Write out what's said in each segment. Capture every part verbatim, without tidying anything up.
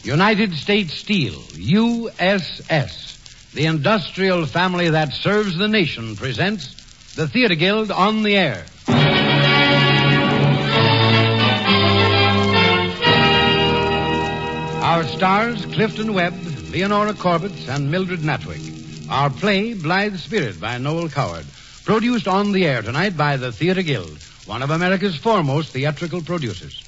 United States Steel, U S S, the industrial family that serves the nation, presents the Theater Guild on the Air. Our stars, Clifton Webb, Leonora Corbett, and Mildred Natwick. Our play, Blithe Spirit, by Noel Coward. Produced on the air tonight by the Theater Guild, one of America's foremost theatrical producers.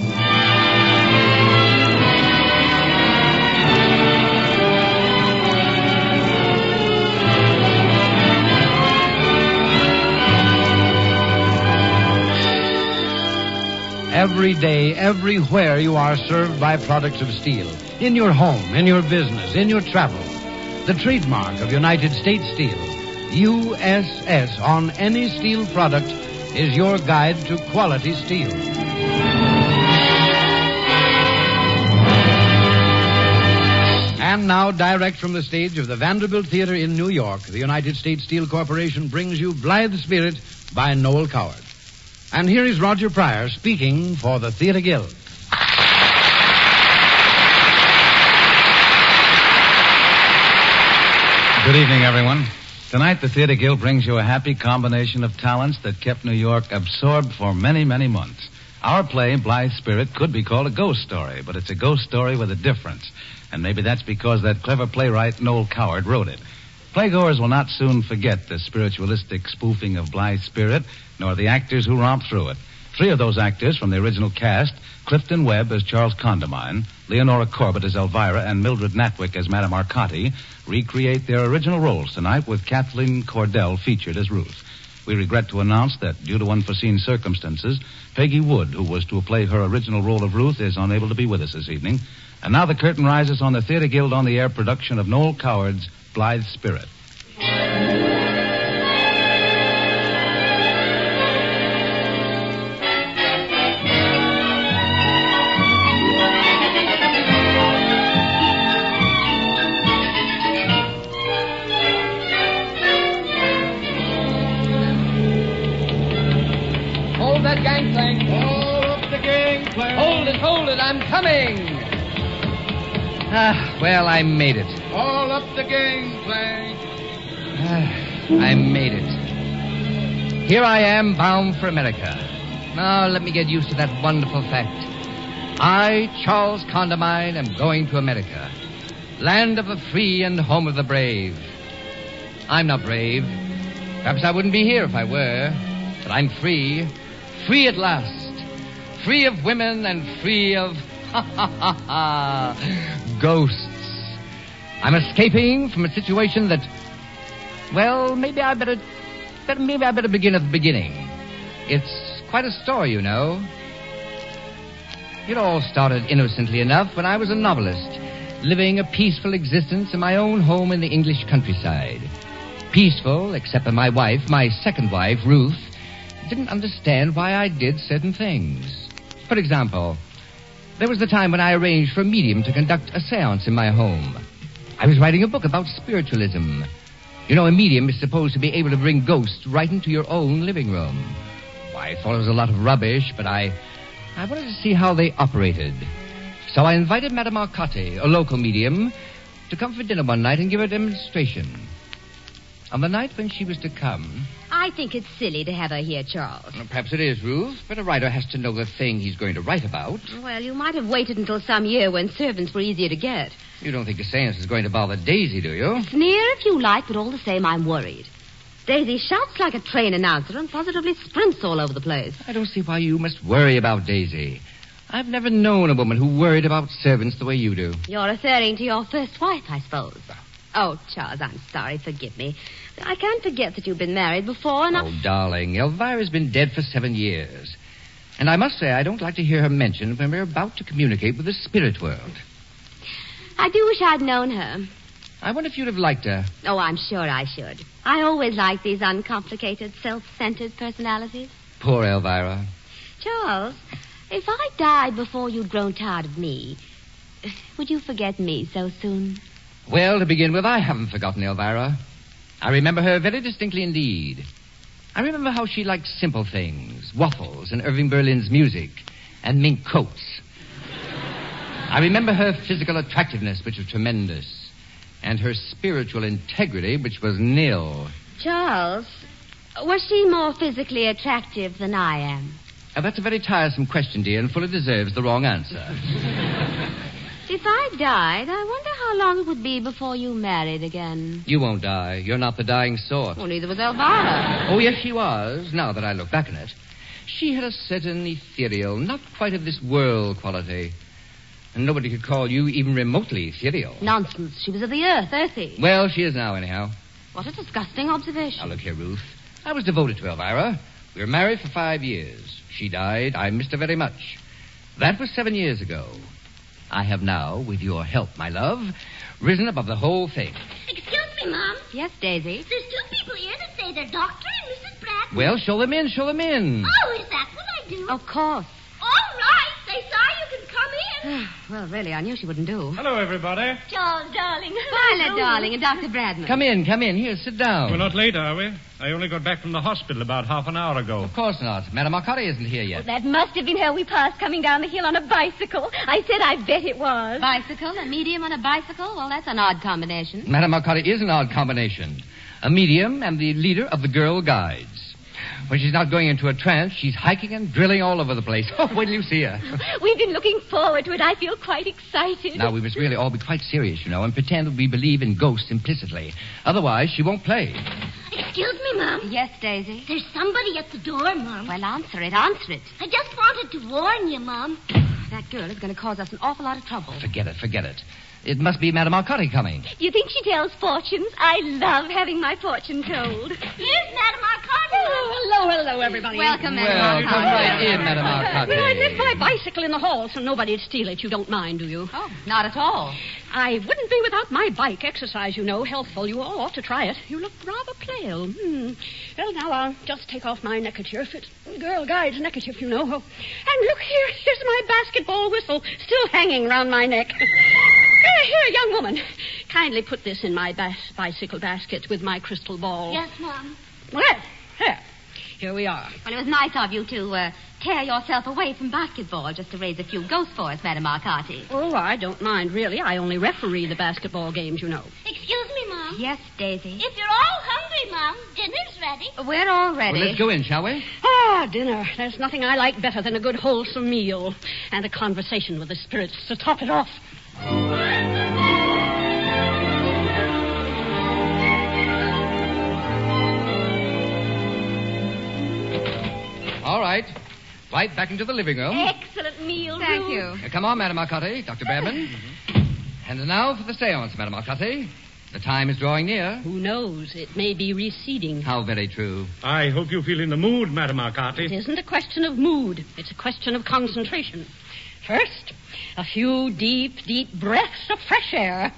Every day, everywhere you are served by products of steel. In your home, in your business, in your travel. The trademark of United States Steel, U S S, on any steel product is your guide to quality steel. And now, direct from the stage of the Vanderbilt Theater in New York, the United States Steel Corporation brings you Blithe Spirit by Noel Coward. And here is Roger Pryor speaking for the Theater Guild. Good evening, everyone. Tonight, the Theater Guild brings you a happy combination of talents that kept New York absorbed for many, many months. Our play, Blithe Spirit, could be called a ghost story, but it's a ghost story with a difference. And maybe that's because that clever playwright, Noel Coward, wrote it. Playgoers will not soon forget the spiritualistic spoofing of Blithe Spirit, nor the actors who romp through it. Three of those actors from the original cast, Clifton Webb as Charles Condamine, Leonora Corbett as Elvira, and Mildred Natwick as Madame Arcotti, recreate their original roles tonight with Kathleen Cordell featured as Ruth. We regret to announce that due to unforeseen circumstances, Peggy Wood, who was to play her original role of Ruth, is unable to be with us this evening. And now the curtain rises on the Theater Guild on the Air production of Noel Coward's Blithe Spirit. Hold that gangplank. Hold up the gangplank. Hold it, hold it, I'm coming. Ah, well, I made it. All up the gangplank. Ah, I made it. Here I am, bound for America. Now, let me get used to that wonderful fact. I, Charles Condamine, am going to America. Land of the free and home of the brave. I'm not brave. Perhaps I wouldn't be here if I were. But I'm free. Free at last. Free of women and free of... Ha, ha, ha, ha. Ghosts. I'm escaping from a situation that, well, maybe I better, better, maybe I better begin at the beginning. It's quite a story, you know. It all started innocently enough when I was a novelist, living a peaceful existence in my own home in the English countryside. Peaceful, except that my wife, my second wife, Ruth, didn't understand why I did certain things. For example, there was the time when I arranged for a medium to conduct a seance in my home. I was writing a book about spiritualism. You know, a medium is supposed to be able to bring ghosts right into your own living room. Well, I thought it was a lot of rubbish, but I, I wanted to see how they operated. So I invited Madame Arcotti, a local medium, to come for dinner one night and give a demonstration. On the night when she was to come... I think it's silly to have her here, Charles. Well, perhaps it is, Ruth, but a writer has to know the thing he's going to write about. Well, you might have waited until some year when servants were easier to get. You don't think a seance is going to bother Daisy, do you? Sneer if you like, but all the same, I'm worried. Daisy shouts like a train announcer and positively sprints all over the place. I don't see why you must worry about Daisy. I've never known a woman who worried about servants the way you do. You're referring to your first wife, I suppose. Oh, Charles, I'm sorry. Forgive me. I can't forget that you've been married before, and I... Oh, darling, Elvira's been dead for seven years. And I must say I don't like to hear her mentioned when we're about to communicate with the spirit world. I do wish I'd known her. I wonder if you'd have liked her. Oh, I'm sure I should. I always like these uncomplicated, self-centered personalities. Poor Elvira. Charles, if I died before you'd grown tired of me, would you forget me so soon? Well, to begin with, I haven't forgotten Elvira. I remember her very distinctly indeed. I remember how she liked simple things, waffles and Irving Berlin's music, and mink coats. I remember her physical attractiveness, which was tremendous, and her spiritual integrity, which was nil. Charles, was she more physically attractive than I am? Now, that's a very tiresome question, dear, and fully deserves the wrong answer. If I died, I wonder how long it would be before you married again. You won't die. You're not the dying sort. Well, neither was Elvira. Oh, yes, she was, now that I look back on it. She had a certain ethereal, not quite of this world quality. And nobody could call you even remotely ethereal. Nonsense. She was of the earth, earthy. Well, she is now, anyhow. What a disgusting observation. Now, look here, Ruth. I was devoted to Elvira. We were married for five years. She died. I missed her very much. That was seven years ago. I have now, with your help, my love, risen above the whole thing. Excuse me, Mom. Yes, Daisy? There's two people here that say they're Doctor and Missus Bradman. Well, show them in, show them in. Oh, is that what I do? Of course. All right. They say you can come in. Well, really, I knew she wouldn't do. Hello, everybody. Charles, darling. Violet, darling, and Doctor Bradman. Come in, come in. Here, sit down. We're not late, are we? I only got back from the hospital about half an hour ago. Of course not. Madame Arcati isn't here yet. That must have been her we passed coming down the hill on a bicycle. I said I bet it was. Bicycle, a medium on a bicycle? Well, that's an odd combination. Madame Arcati is an odd combination. A medium and the leader of the Girl Guides. When she's not going into a trance, she's hiking and drilling all over the place. Oh, wait till you see her. We've been looking forward to it. I feel quite excited. Now, we must really all be quite serious, you know, and pretend that we believe in ghosts implicitly. Otherwise, she won't play. Excuse me, Mom. Yes, Daisy? There's somebody at the door, Mom. Well, answer it, answer it. I just wanted to warn you, Mom. That girl is going to cause us an awful lot of trouble. Forget it, forget it. It must be Madame Arcati coming. Do you think she tells fortunes? I love having my fortune told. Here's Madame Arcati. Oh, hello, hello, everybody. Welcome, Madame Well, Arcati. come right in, Madame Arcati. Well, I left my bicycle in the hall so nobody'd steal it. You don't mind, do you? Oh, not at all. I wouldn't be without my bike. Exercise, you know, healthful. You all ought to try it. You look rather pale. Hmm. Well, now I'll just take off my neckerchief. It's Girl Guide's neckerchief, you know. Oh. And look here, here's my basketball whistle still hanging round my neck. Here, here, young woman. Kindly put this in my bas- bicycle basket with my crystal ball. Yes, Mom. Well, here. Here we are. Well, it was nice of you to uh, tear yourself away from basketball just to raise a few ghosts for us, Madame Arcati. Oh, I don't mind, really. I only referee the basketball games, you know. Excuse me, Mom. Yes, Daisy? If you're all hungry, Mom, dinner's ready. We're all ready. Well, let's go in, shall we? Ah, dinner. There's nothing I like better than a good wholesome meal. And a conversation with the spirits to top it off. All right. Right back into the living room. Excellent meal, Thank Ruth. you. Uh, come on, Madame Arcati, Doctor Bradman. And now for the seance, Madame Arcati. The time is drawing near. Who knows? It may be receding. How very true. I hope you feel in the mood, Madame It Arcati. isn't a question of mood. It's a question of concentration. First, a few deep, deep breaths of fresh air.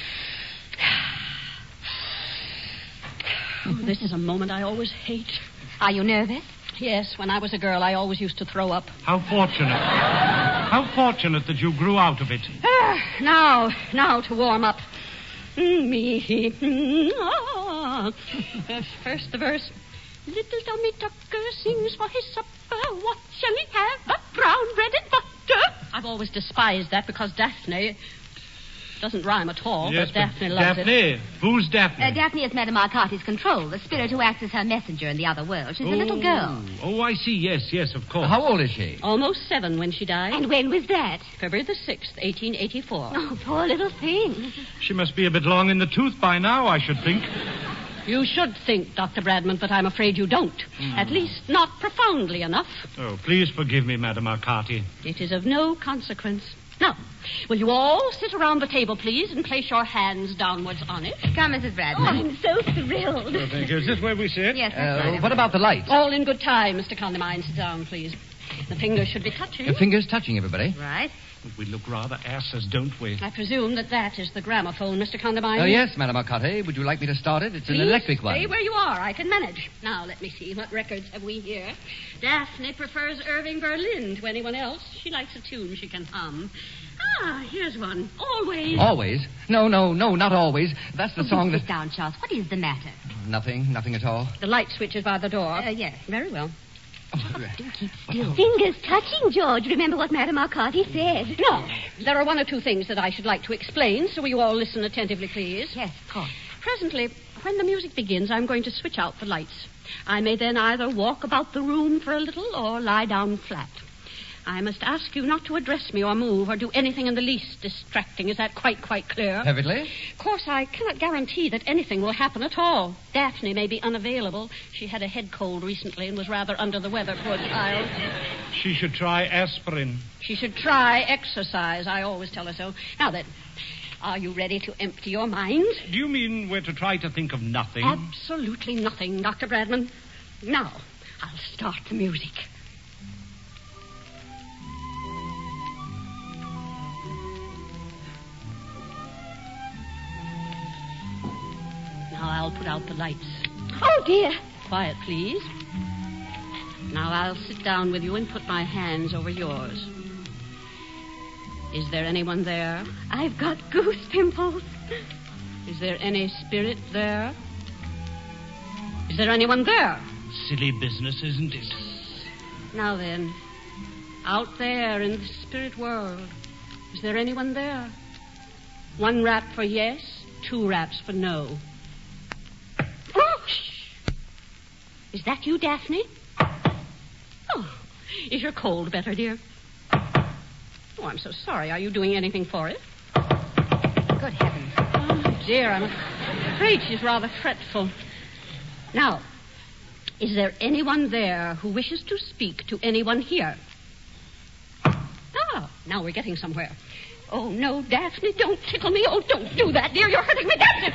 Oh, this is a moment I always hate. Are you nervous? Yes, when I was a girl, I always used to throw up. How fortunate. How fortunate that you grew out of it. Ah, now, now to warm up. Mm, Me. mm, ah. Uh, First the verse. Little Tommy Tucker sings for his supper. What shall he have? A brown bread and butter. I've always despised that because Daphne doesn't rhyme at all, yes, but Daphne but loves it. Daphne. Who's Daphne? Uh, Daphne is Madame Arcati's control, the spirit who acts as her messenger in the other world. She's a little girl. Oh, I see. Yes, yes, of course. How old is she? Almost seven when she died. And when was that? February the sixth, eighteen eighty-four. Oh, poor little thing. She must be a bit long in the tooth by now, I should think. You should think, Doctor Bradman, but I'm afraid you don't. Mm. At least not profoundly enough. Oh, please forgive me, Madame Arcati. It is of no consequence. Now, will you all sit around the table, please, and place your hands downwards on it? Come, Missus Oh, Bradman. I'm so thrilled. Oh, thank you. Is this where we sit? Yes, that's Uh, right. what about the light? All in good time, Mister Condamine. Sit down, please. The fingers should be touching. Your fingers touching, everybody. Right. We look rather asses, don't we? I presume that that is the gramophone, Mister Condamine. Oh, yes, Madame Arcati. Would you like me to start it? It's an Please electric one. Stay where you are. I can manage. Now, let me see. What records have we here? Daphne prefers Irving Berlin to anyone else. She likes a tune she can hum. Ah, here's one. Always. Always? No, no, no, not always. That's the song Sit that... down, Charles. What is the matter? Nothing, nothing at all. The light switch is by the door. Uh, yes. Very well. Do keep still. Fingers touching, George. Remember what Madame Arcati said. No, there are one or two things that I should like to explain, so will you all listen attentively, please? Yes, of course. Presently, when the music begins, I'm going to switch out the lights. I may then either walk about the room for a little or lie down flat. I must ask you not to address me or move or do anything in the least distracting. Is that quite, quite clear? Perfectly. Of course, I cannot guarantee that anything will happen at all. Daphne may be unavailable. She had a head cold recently and was rather under the weather, poor child. She should try aspirin. She should try exercise. I always tell her so. Now then, are you ready to empty your mind? Do you mean we're to try to think of nothing? Absolutely nothing, Doctor Bradman. Now, I'll start the music. Now I'll put out the lights. Oh, dear. Quiet, please. Now I'll sit down with you and put my hands over yours. Is there anyone there? I've got goose pimples. Is there any spirit there? Is there anyone there? Silly business, isn't it? Now then, out there in the spirit world, is there anyone there? One rap for yes, two raps for no. Oh, shh. Is that you, Daphne? Oh, is your cold better, dear? Oh, I'm so sorry. Are you doing anything for it? Good heavens. Oh, dear, I'm afraid she's rather fretful. Now, is there anyone there who wishes to speak to anyone here? Ah, now we're getting somewhere. Oh, no, Daphne, don't tickle me. Oh, don't do that, dear. You're hurting me. Daphne,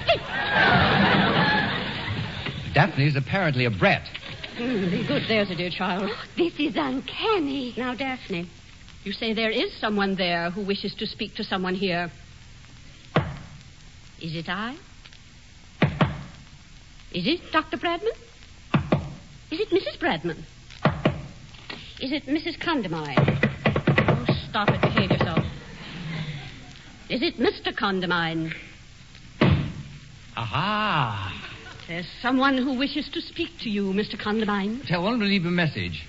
Daphne's apparently a brat. Mm, good. There's a dear child. Oh, this is uncanny. Now, Daphne, you say there is someone there who wishes to speak to someone here. Is it I? Is it Doctor Bradman? Is it Missus Bradman? Is it Missus Condamine? Oh, stop it. Behave yourself. Is it Mister Condamine? Aha! There's someone who wishes to speak to you, Mister Condamine. Tell one to leave a message.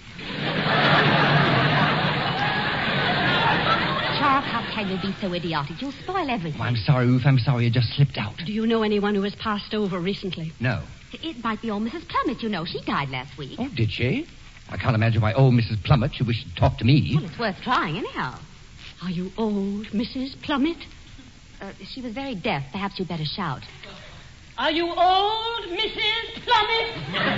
Charles, how can you be so idiotic? You'll spoil everything. Oh, I'm sorry, Ruth. I'm sorry. I just slipped out. Do you know anyone who has passed over recently? No. It might be old Missus Plummet, you know. She died last week. Oh, did she? I can't imagine why old Missus Plummet should wish to talk to me. Well, it's worth trying, anyhow. Are you old Missus Plummet? Uh, she was very deaf. Perhaps you'd better shout. Are you old Missus Plummet?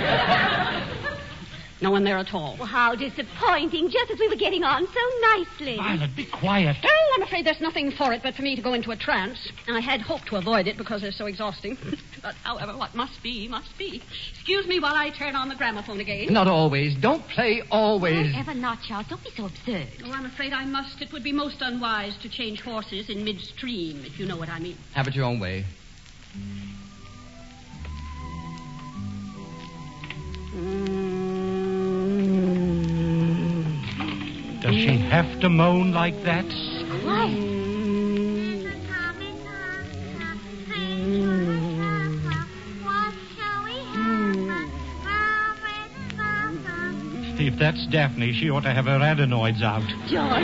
No one there at all. Well, how disappointing. Just as we were getting on so nicely. Violet, be quiet. Well, I'm afraid there's nothing for it but for me to go into a trance. I had hoped to avoid it because they're so exhausting. But, however, what must be, must be. Excuse me while I turn on the gramophone again. Not always. Don't play always. Ever not, Charles. Don't be so absurd. Oh, I'm afraid I must. It would be most unwise to change horses in midstream, if you know what I mean. Have it your own way. Does she have to moan like that? Quiet. If that's Daphne, she ought to have her adenoids out. George.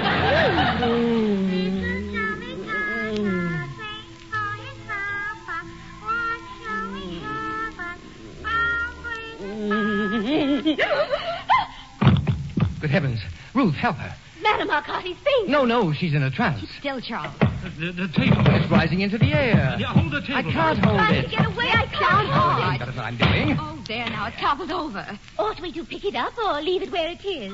Good heavens. Ruth, help her. Madame Arcati's faint. No, no, she's in a trance. Keep still, Charles. The, the table. It's rising into the air. Yeah, hold the table. I can't hold Trying it. to get away. I can't hold it. That's what I'm doing. Oh, there now. It's toppled over. Ought we to pick it up or leave it where it is?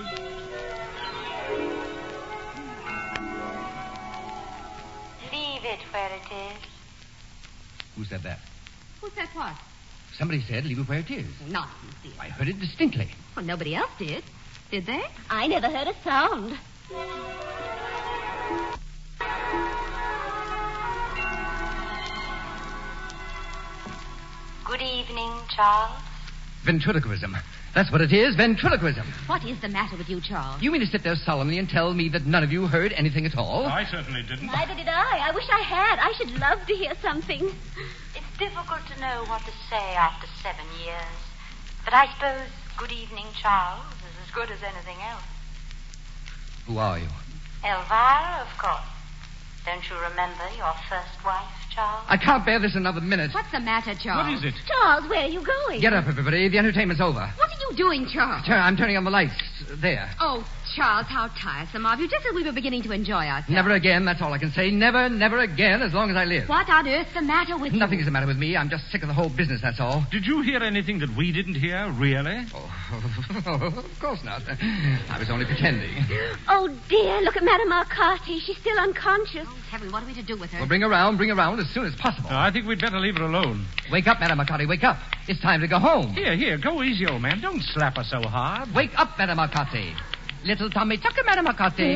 Leave it where it is. Who said that? Who said what? Somebody said leave it where it is. Nonsense, dear. I heard it distinctly. Well, nobody else did. Did they? I never heard a sound. Good evening, Charles. Ventriloquism. That's what it is, ventriloquism. What is the matter with you, Charles? You mean to sit there solemnly and tell me that none of you heard anything at all? I certainly didn't. Neither did I. I wish I had. I should love to hear something. It's difficult to know what to say after seven years. But I suppose good evening, Charles, is as good as anything else. Who are you? Elvira, of course. Don't you remember your first wife, Charles? I can't bear this another minute. What's the matter, Charles? What is it? Charles, where are you going? Get up, everybody. The entertainment's over. What are you doing, Charles? Turn, I'm turning on the lights. There. Oh, Charles, how tiresome of you. Just as we were beginning to enjoy ourselves. Never again, that's all I can say. Never, never again, as long as I live. What on earth's the matter with you? Nothing's the matter with me. I'm just sick of the whole business, that's all. Did you hear anything that we didn't hear, really? Oh, of course not. I was only pretending. Oh, dear, look at Madame Arcati. She's still unconscious. Oh, heaven, what are we to do with her? Well, bring her around, bring her around as soon as possible. No, I think we'd better leave her alone. Wake up, Madame Arcati, wake up. It's time to go home. Here, here, go easy, old man. Don't slap her so hard. Wake up, Madame Arcati. Little Tommy Tucker, Madame Arcati.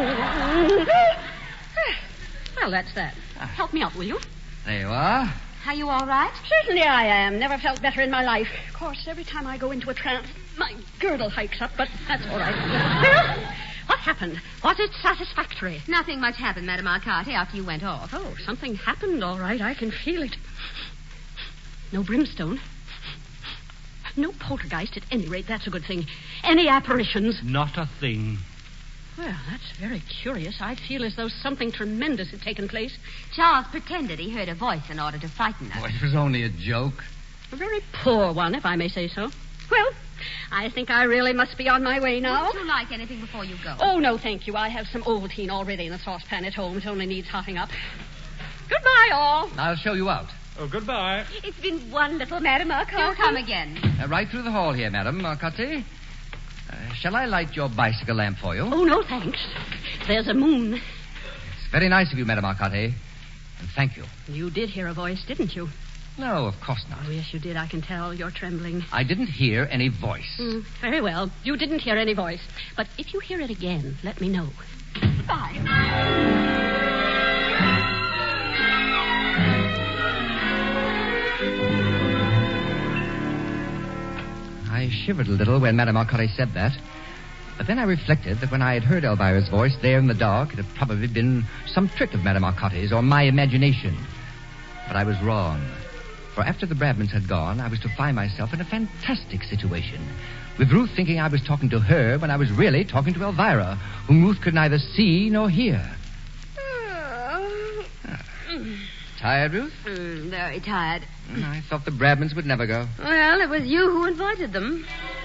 Well, that's that. Help me out, will you? There you are. Are you all right? Certainly I am. Never felt better in my life. Of course, every time I go into a trance, my girdle hikes up, but that's all right. Well, what happened? Was it satisfactory? Nothing much happened, Madame Arcati, after you went off. Oh, something happened, all right. I can feel it. No brimstone. No poltergeist, at any rate. That's a good thing. Any apparitions? Not a thing. Well, that's very curious. I feel as though something tremendous had taken place. Charles pretended he heard a voice in order to frighten us. Oh, it was only a joke. A very poor one, if I may say so. Well, I think I really must be on my way now. Would you like anything before you go? Oh, no, thank you. I have some Ovaltine already in the saucepan at home. It only needs hotting up. Goodbye, all. I'll show you out. Oh, goodbye. It's been wonderful, Madame Arcati. He'll come again. Uh, right through the hall here, Madame Arcati. Uh, shall I light your bicycle lamp for you? Oh, no, thanks. There's a moon. It's very nice of you, Madame Arcati. And thank you. You did hear a voice, didn't you? No, of course not. Oh, yes, you did. I can tell. You're trembling. I didn't hear any voice. Mm, very well. You didn't hear any voice. But if you hear it again, let me know. Goodbye. I shivered a little when Madame Arcati said that. But then I reflected that when I had heard Elvira's voice there in the dark, it had probably been some trick of Madame Arcati's or my imagination. But I was wrong. For after the Bradmans had gone, I was to find myself in a fantastic situation, with Ruth thinking I was talking to her when I was really talking to Elvira, whom Ruth could neither see nor hear. Oh. Tired, Ruth? Mm, very tired. I thought the Bradmans would never go. Well, it was you who invited them.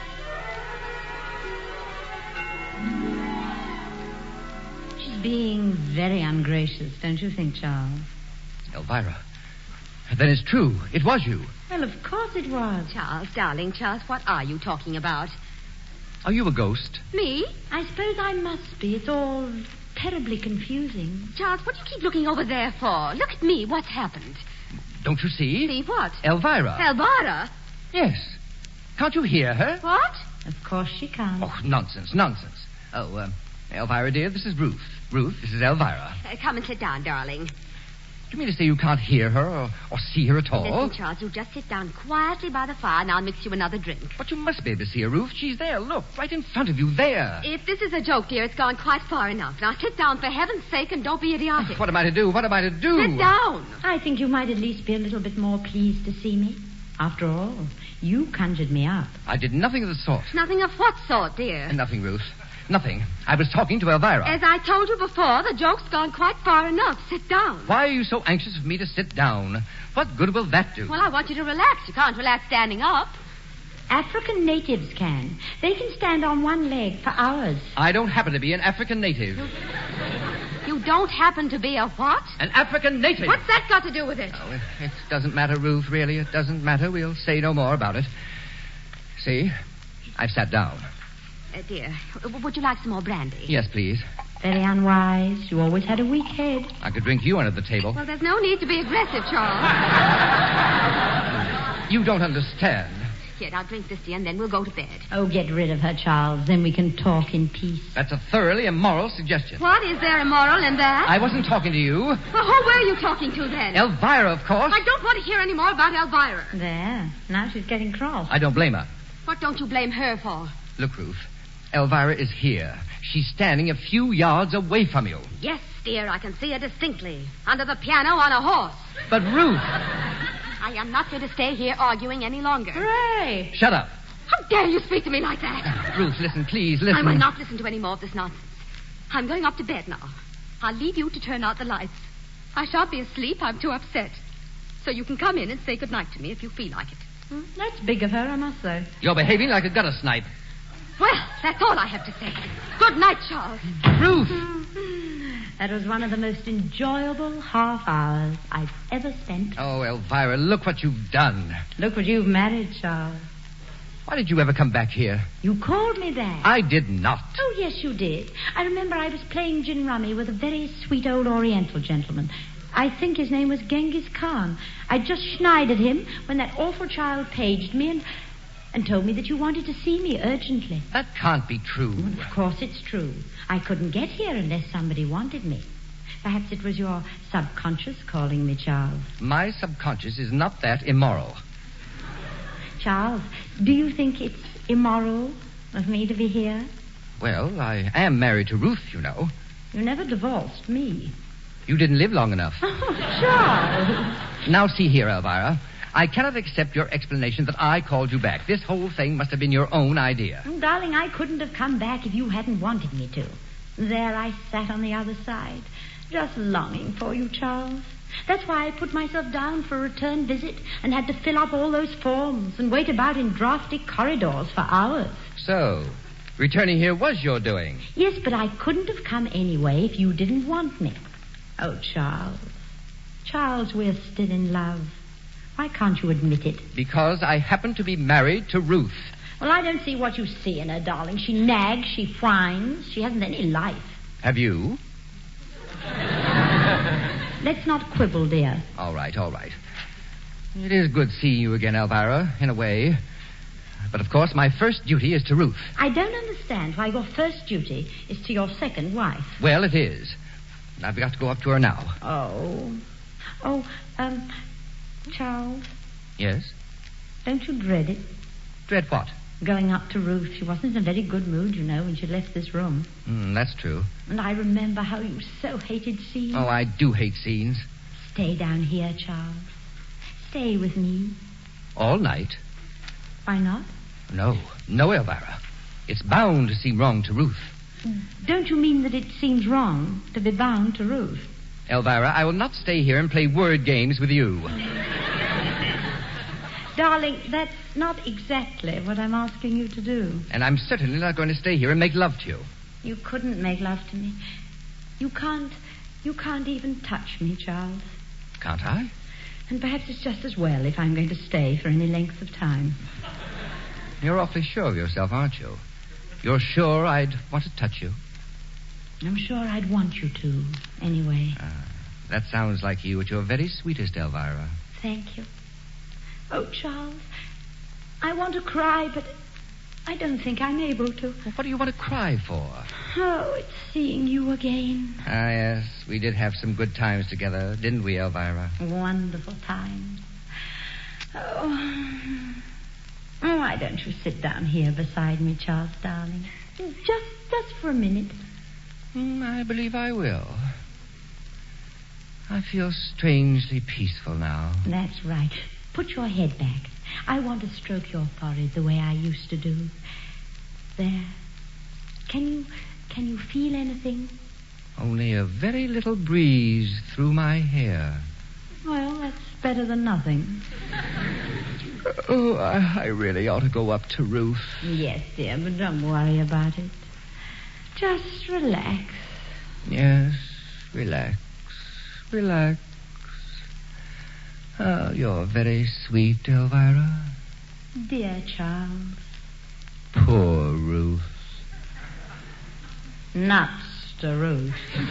She's being very ungracious, don't you think, Charles? Elvira. Then it's true. It was you. Well, of course it was. Charles, darling, Charles, what are you talking about? Are you a ghost? Me? I suppose I must be. It's all terribly confusing. Charles, what do you keep looking over there for? Look at me. What's happened? Don't you see? See what? Elvira. Elvira? Yes. Can't you hear her? What? Of course she can't. Oh, nonsense, nonsense. Oh, uh, Elvira, dear, this is Ruth. Ruth, this is Elvira. Uh, come and sit down, darling. Do you mean to say you can't hear her or, or see her at all? Listen, Charles, you just sit down quietly by the fire and I'll mix you another drink. But you must be able to see her, Ruth. She's there. Look, right in front of you, there. If this is a joke, dear, it's gone quite far enough. Now sit down for heaven's sake and don't be idiotic. What am I to do? What am I to do? Sit down. I think you might at least be a little bit more pleased to see me. After all, you conjured me up. I did nothing of the sort. Nothing of what sort, dear? Nothing, Ruth. Nothing. I was talking to Elvira. As I told you before, the joke's gone quite far enough. Sit down. Why are you so anxious for me to sit down? What good will that do? Well, I want you to relax. You can't relax standing up. African natives can. They can stand on one leg for hours. I don't happen to be an African native. You, you don't happen to be a what? An African native. What's that got to do with it? Oh, it, it doesn't matter, Ruth, really. It doesn't matter. We'll say no more about it. See? I've sat down. Uh, dear, w- would you like some more brandy? Yes, please. Very unwise. You always had a weak head. I could drink you under the table. Well, there's no need to be aggressive, Charles. You don't understand. Here, now drink this, dear, and then we'll go to bed. Oh, get rid of her, Charles. Then we can talk in peace. That's a thoroughly immoral suggestion. What? Is there immoral in that? I wasn't talking to you. Well, who were you talking to then? Elvira, of course. I don't want to hear any more about Elvira. There. Now she's getting cross. I don't blame her. What don't you blame her for? Look, Ruth. Elvira is here. She's standing a few yards away from you. Yes, dear, I can see her distinctly. Under the piano on a horse. But, Ruth... I am not going to stay here arguing any longer. Hooray! Shut up. How dare you speak to me like that? Ruth, listen, please, listen. I will not listen to any more of this nonsense. I'm going up to bed now. I'll leave you to turn out the lights. I shan't be asleep. I'm too upset. So you can come in and say goodnight to me if you feel like it. Hmm, that's big of her, I must say. You're behaving like a gutter snipe. Well, that's all I have to say. Good night, Charles. Ruth! That was one of the most enjoyable half hours I've ever spent. Oh, Elvira, look what you've done. Look what you've married, Charles. Why did you ever come back here? You called me back. I did not. Oh, yes, you did. I remember I was playing gin rummy with a very sweet old Oriental gentleman. I think his name was Genghis Khan. I just schneided him when that awful child paged me and, and told me that you wanted to see me urgently. That can't be true. Well, of course it's true. I couldn't get here unless somebody wanted me. Perhaps it was your subconscious calling me, Charles. My subconscious is not that immoral. Charles, do you think it's immoral of me to be here? Well, I am married to Ruth, you know. You never divorced me. You didn't live long enough. Oh, Charles. Now, see here, Elvira. I cannot accept your explanation that I called you back. This whole thing must have been your own idea. Oh, darling, I couldn't have come back if you hadn't wanted me to. There I sat on the other side, just longing for you, Charles. That's why I put myself down for a return visit and had to fill up all those forms and wait about in drafty corridors for hours. So, returning here was your doing? Yes, but I couldn't have come anyway if you didn't want me. Oh, Charles. Charles, we're still in love. Why can't you admit it? Because I happen to be married to Ruth. Well, I don't see what you see in her, darling. She nags, she whines, she hasn't any life. Have you? Let's not quibble, dear. All right, all right. It is good seeing you again, Elvira, in a way. But, of course, my first duty is to Ruth. I don't understand why your first duty is to your second wife. Well, it is. I've got to go up to her now. Oh. Oh, um, Charles. Yes? Don't you dread it? Dread what? Going up to Ruth. She wasn't in a very good mood, you know, when she left this room. Mm, that's true. And I remember how you so hated scenes. Oh, I do hate scenes. Stay down here, Charles. Stay with me. All night? Why not? No. No, Elvira. It's bound to seem wrong to Ruth. Don't you mean that it seems wrong to be bound to Ruth? Elvira, I will not stay here and play word games with you. Darling, that's not exactly what I'm asking you to do. And I'm certainly not going to stay here and make love to you. You couldn't make love to me. You can't, you can't even touch me, Charles. Can't I? And perhaps it's just as well if I'm going to stay for any length of time. You're awfully sure of yourself, aren't you? You're sure I'd want to touch you? I'm sure I'd want you to, anyway. Uh, that sounds like you at your very sweetest, Elvira. Thank you. Oh, Charles, I want to cry, but I don't think I'm able to. Well, what do you want to cry for? Oh, it's seeing you again. Ah, yes. We did have some good times together, didn't we, Elvira? Wonderful times. Oh. Oh, why don't you sit down here beside me, Charles, darling? Just, just for a minute. Mm, I believe I will. I feel strangely peaceful now. That's right. Put your head back. I want to stroke your forehead the way I used to do. There. Can you, can you feel anything? Only a very little breeze through my hair. Well, that's better than nothing. Oh, I, I really ought to go up to Ruth. Yes, dear, but don't worry about it. Just relax. Yes, relax. Relax. Oh, you're very sweet, Elvira. Dear Charles. Poor Ruth. Nuts to Ruth.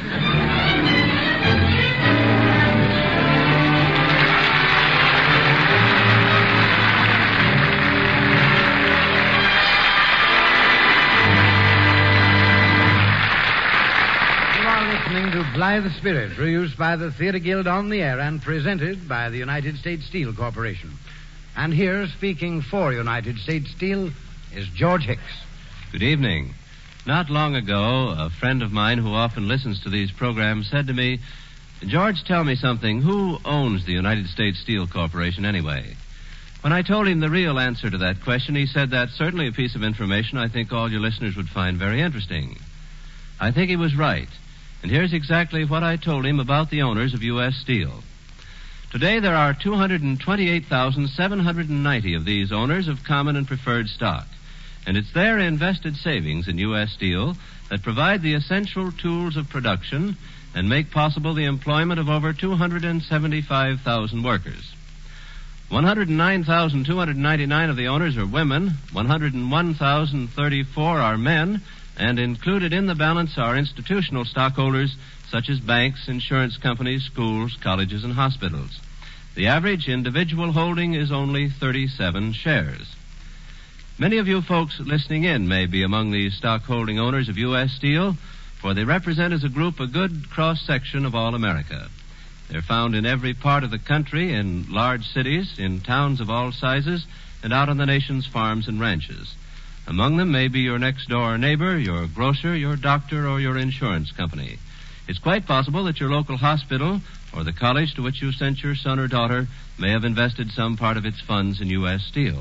Listening to Blythe Spirit, produced by the Theatre Guild on the air and presented by the United States Steel Corporation. And here, speaking for United States Steel, is George Hicks. Good evening. Not long ago, a friend of mine who often listens to these programs said to me, George, tell me something. Who owns the United States Steel Corporation anyway? When I told him the real answer to that question, he said that's certainly a piece of information I think all your listeners would find very interesting. I think he was right. And here's exactly what I told him about the owners of U S Steel. Today, there are two hundred twenty-eight thousand seven hundred ninety of these owners of common and preferred stock. And it's their invested savings in U S Steel that provide the essential tools of production and make possible the employment of over two hundred seventy-five thousand workers. one hundred nine thousand two hundred ninety-nine of the owners are women, one hundred one thousand thirty-four are men, and included in the balance are institutional stockholders such as banks, insurance companies, schools, colleges, and hospitals. The average individual holding is only thirty-seven shares. Many of you folks listening in may be among the stockholding owners of U S Steel, for they represent as a group a good cross-section of all America. They're found in every part of the country, in large cities, in towns of all sizes, and out on the nation's farms and ranches. Among them may be your next-door neighbor, your grocer, your doctor, or your insurance company. It's quite possible that your local hospital or the college to which you sent your son or daughter may have invested some part of its funds in U S Steel.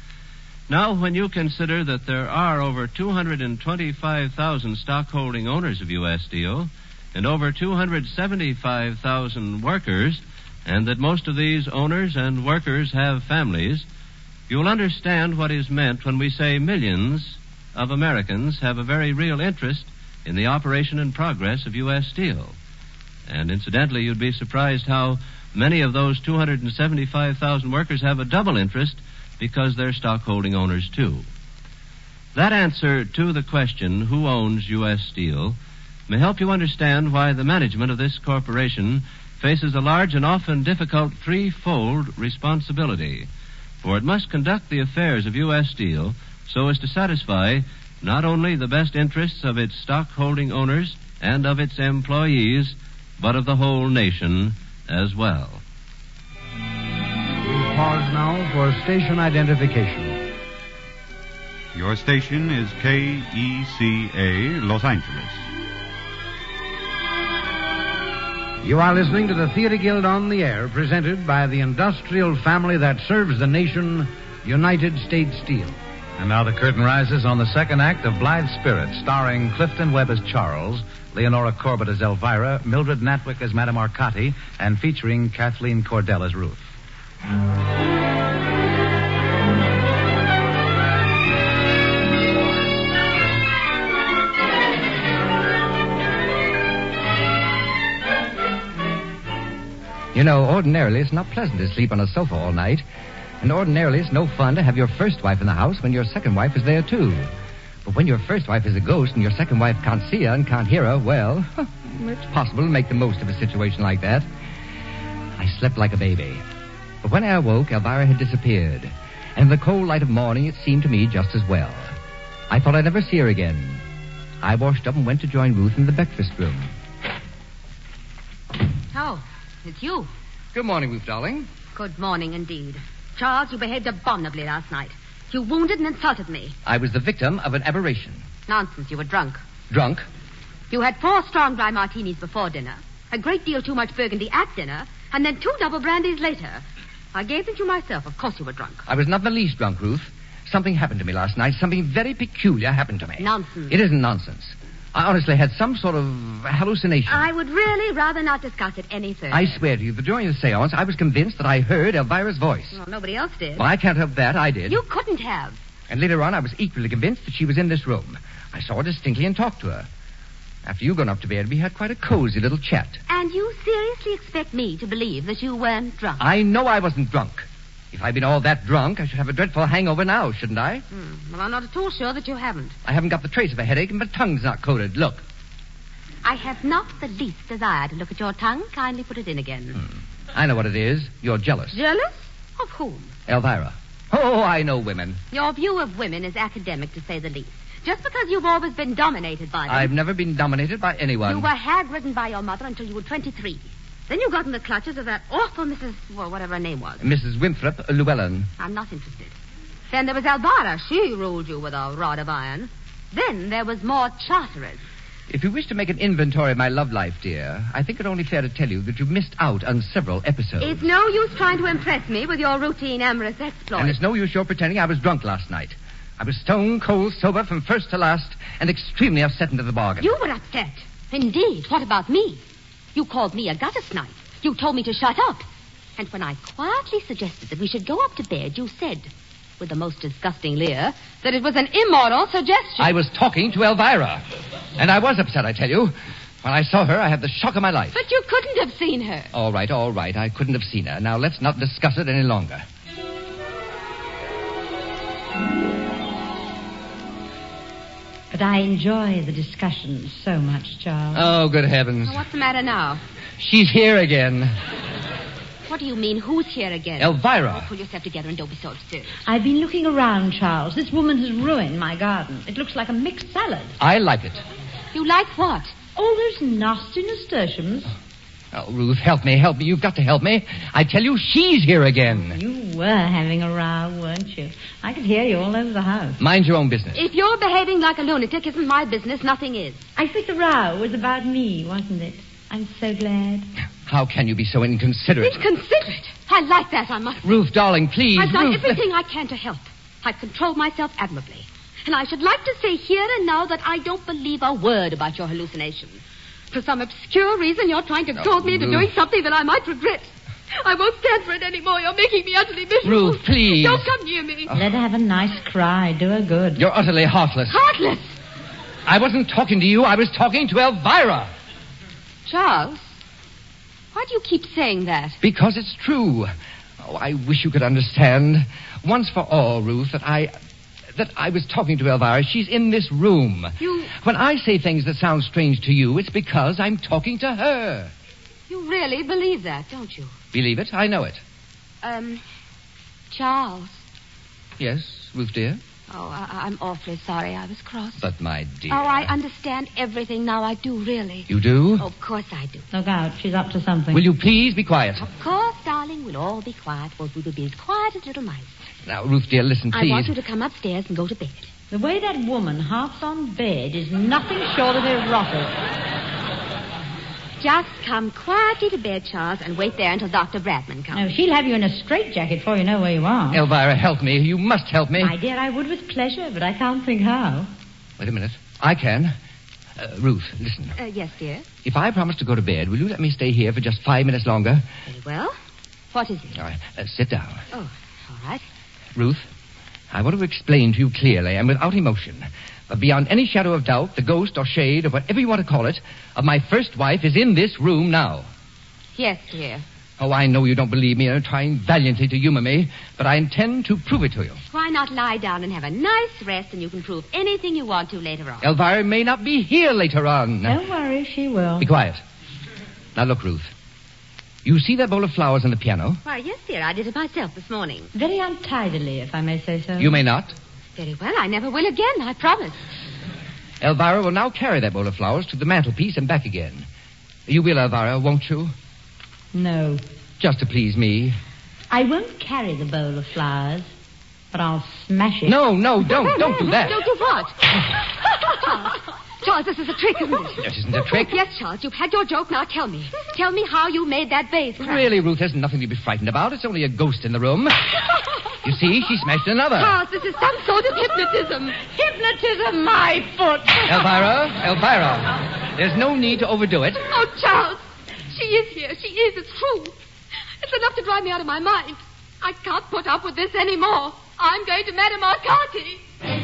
Now, when you consider that there are over two hundred twenty-five thousand stockholding owners of U S Steel and over two hundred seventy-five thousand workers, and that most of these owners and workers have families, you'll understand what is meant when we say millions of Americans have a very real interest in the operation and progress of U S Steel. And incidentally, you'd be surprised how many of those two hundred seventy-five thousand workers have a double interest because they're stockholding owners too. That answer to the question, who owns U S Steel, may help you understand why the management of this corporation faces a large and often difficult threefold responsibility. For it must conduct the affairs of U S Steel so as to satisfy not only the best interests of its stockholding owners and of its employees, but of the whole nation as well. We pause now for station identification. Your station is K E C A, Los Angeles. You are listening to the Theater Guild on the Air, presented by the industrial family that serves the nation, United States Steel. And now the curtain rises on the second act of Blithe Spirit, starring Clifton Webb as Charles, Leonora Corbett as Elvira, Mildred Natwick as Madame Arcati, and featuring Kathleen Cordell as Ruth. You know, ordinarily it's not pleasant to sleep on a sofa all night. And ordinarily it's no fun to have your first wife in the house when your second wife is there, too. But when your first wife is a ghost and your second wife can't see her and can't hear her, well, it's possible to make the most of a situation like that. I slept like a baby. But when I awoke, Elvira had disappeared. And in the cold light of morning, it seemed to me just as well. I thought I'd never see her again. I washed up and went to join Ruth in the breakfast room. Oh, it's you. Good morning, Ruth, darling. Good morning, indeed. Charles, you behaved abominably last night. You wounded and insulted me. I was the victim of an aberration. Nonsense, you were drunk. Drunk? You had four strong dry martinis before dinner, a great deal too much burgundy at dinner, and then two double brandies later. I gave them to you myself. Of course you were drunk. I was not in the least drunk, Ruth. Something happened to me last night. Something very peculiar happened to me. Nonsense. It isn't nonsense. I honestly had some sort of hallucination. I would really rather not discuss it any further. I swear to you that during the seance, I was convinced that I heard Elvira's voice. Well, nobody else did. Well, I can't help that. I did. You couldn't have. And later on, I was equally convinced that she was in this room. I saw her distinctly and talked to her. After you gone up to bed, we had quite a cozy little chat. And you seriously expect me to believe that you weren't drunk? I know I wasn't drunk. If I'd been all that drunk, I should have a dreadful hangover now, shouldn't I? Hmm. Well, I'm not at all sure that you haven't. I haven't got the trace of a headache, and my tongue's not coated. Look. I have not the least desire to look at your tongue. Kindly put it in again. Hmm. I know what it is. You're jealous. Jealous? Of whom? Elvira. Oh, I know women. Your view of women is academic, to say the least. Just because you've always been dominated by them. I've never been dominated by anyone. You were hag-ridden by your mother until you were twenty-three. Then you got in the clutches of that awful Missus well, whatever her name was. Missus Winthrop Llewellyn. I'm not interested. Then there was Elvira. She ruled you with a rod of iron. Then there was Maud Charteris. If you wish to make an inventory of my love life, dear, I think it only fair to tell you that you missed out on several episodes. It's no use trying to impress me with your routine amorous exploits. And it's no use your pretending I was drunk last night. I was stone cold sober from first to last and extremely upset into the bargain. You were upset. Indeed. What about me? You called me a gutter snipe. You told me to shut up. And when I quietly suggested that we should go up to bed, you said, with the most disgusting leer, that it was an immoral suggestion. I was talking to Elvira. And I was upset, I tell you. When I saw her, I had the shock of my life. But you couldn't have seen her. All right, all right. I couldn't have seen her. Now, let's not discuss it any longer. But I enjoy the discussions so much, Charles. Oh, good heavens. Well, what's the matter now? She's here again. What do you mean, who's here again? Elvira. Oh, pull yourself together and don't be so absurd. I've been looking around, Charles. This woman has ruined my garden. It looks like a mixed salad. I like it. You like what? All those nasty nasturtiums. Oh, Ruth, help me, help me. You've got to help me. I tell you, she's here again. You were having a row, weren't you? I could hear you all over the house. Mind your own business. If you're behaving like a lunatic isn't my business, nothing is. I think the row was about me, wasn't it? I'm so glad. How can you be so inconsiderate? Inconsiderate? I like that, I must. Ruth, darling, please. I've done Ruth. everything I can to help. I've controlled myself admirably. And I should like to say here and now that I don't believe a word about your hallucinations. For some obscure reason, you're trying to goad me into Ruth. doing something that I might regret. I won't stand for it anymore. You're making me utterly miserable. Ruth, please. Don't come near me. Let her have a nice cry. Do her good. You're utterly heartless. Heartless. I wasn't talking to you. I was talking to Elvira. Charles, why do you keep saying that? Because it's true. Oh, I wish you could understand, once for all, Ruth, that I... that I was talking to Elvira. She's in this room. You... When I say things that sound strange to you, it's because I'm talking to her. You really believe that, don't you? Believe it? I know it. Um, Charles. Yes, Ruth, dear? Oh, I- I'm awfully sorry I was cross. But, my dear... Oh, I understand everything now. I do, really. You do? Oh, of course I do. Look out. She's up to something. Will you please be quiet? Of course, darling. We'll all be quiet. Well, we will be as quiet as little mice. Now, Ruth, dear, listen, please. I want you to come upstairs and go to bed. The way that woman harps on bed is nothing short of erotic. Just come quietly to bed, Charles, and wait there until Doctor Bradman comes. No, she'll have you in a straitjacket before you know where you are. Elvira, help me. You must help me. My dear, I would with pleasure, but I can't think how. Wait a minute. I can. Uh, Ruth, listen. Uh, yes, dear. If I promise to go to bed, will you let me stay here for just five minutes longer? Very well. What is it? All right. Uh, sit down. Oh, all right. Ruth, I want to explain to you clearly and without emotion, but beyond any shadow of doubt, the ghost or shade or whatever you want to call it, of my first wife is in this room now. Yes, dear. Oh, I know you don't believe me and are trying valiantly to humor me, but I intend to prove it to you. Why not lie down and have a nice rest, and you can prove anything you want to later on. Elvira may not be here later on. Don't worry, she will. Be quiet. Now look, Ruth. You see that bowl of flowers on the piano? Why, yes, dear. I did it myself this morning. Very untidily, if I may say so. You may not. Very well. I never will again. I promise. Elvira will now carry that bowl of flowers to the mantelpiece and back again. You will, Elvira, won't you? No. Just to please me. I won't carry the bowl of flowers, but I'll smash it. No, no, don't. Don't do that. Don't do what? Charles, Charles, this is a trick, isn't it? This isn't a trick. Yes, Charles, you've had your joke. Now tell me. Tell me how you made that vase crack. Really, Ruth, there's nothing to be frightened about. It's only a ghost in the room. You see, she smashed another. Charles, this is some sort of hypnotism. Hypnotism, my foot. Elvira, Elvira, there's no need to overdo it. Oh, Charles, she is here. She is. It's true. It's enough to drive me out of my mind. I can't put up with this anymore. I'm going to Madame Arcati.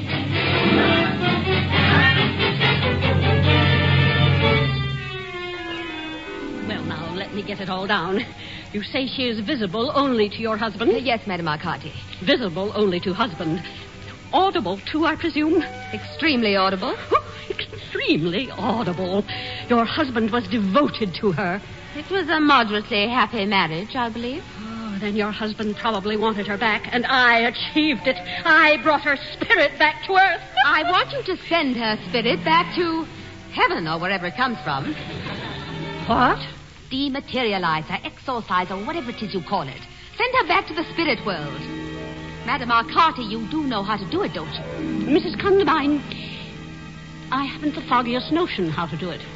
Well, now, let me get it all down. You say she is visible only to your husband? Yes, Madame Arcati. Visible only to husband. Audible, too, I presume? Extremely audible. Extremely audible. Your husband was devoted to her. It was a moderately happy marriage, I believe. Oh, then your husband probably wanted her back, and I achieved it. I brought her spirit back to earth. I want you to send her spirit back to heaven or wherever it comes from. What? Dematerialize her, exorcise her, whatever it is you call it. Send her back to the spirit world. Madame Arcati, you do know how to do it, don't you? Missus Condamine, I haven't the foggiest notion how to do it.